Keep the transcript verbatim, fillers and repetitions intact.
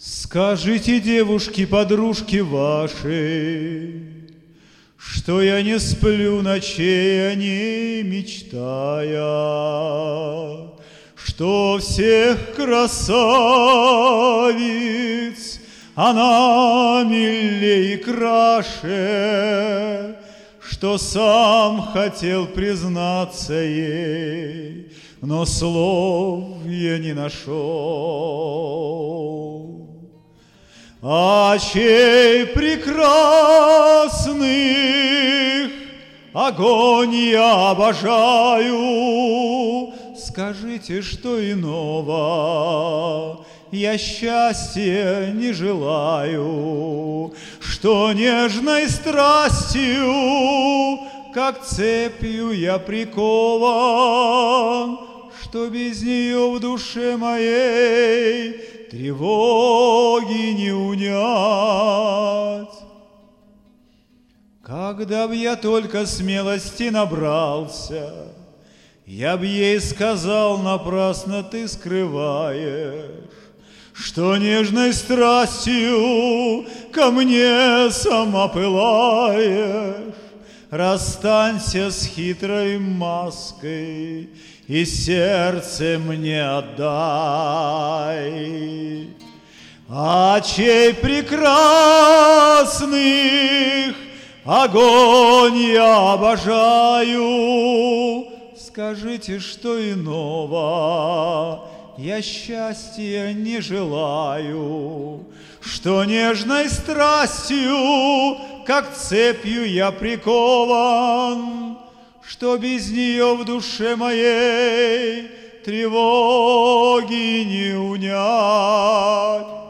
Скажите, девушки, подружки ваши, что я не сплю ночей, о ней мечтая, что всех красавиц она милей и краше, что сам хотел признаться ей, но слов я не нашел. Очей прекрасных огонь я обожаю, скажите, что иного я счастья не желаю, что нежной страстью, как цепью я прикован, что без нее в душе моей тревоги не унять. Когда б я только смелости набрался, я б ей сказал: напрасно ты скрываешь, что нежной страстью ко мне сама пылаешь. Расстанься с хитрой маской и сердце мне отдай. Очей прекрасных огонь я обожаю, скажите, что иного я счастья не желаю, что нежной страстью, как цепью я прикован, что без нее в душе моей тревоги не унять.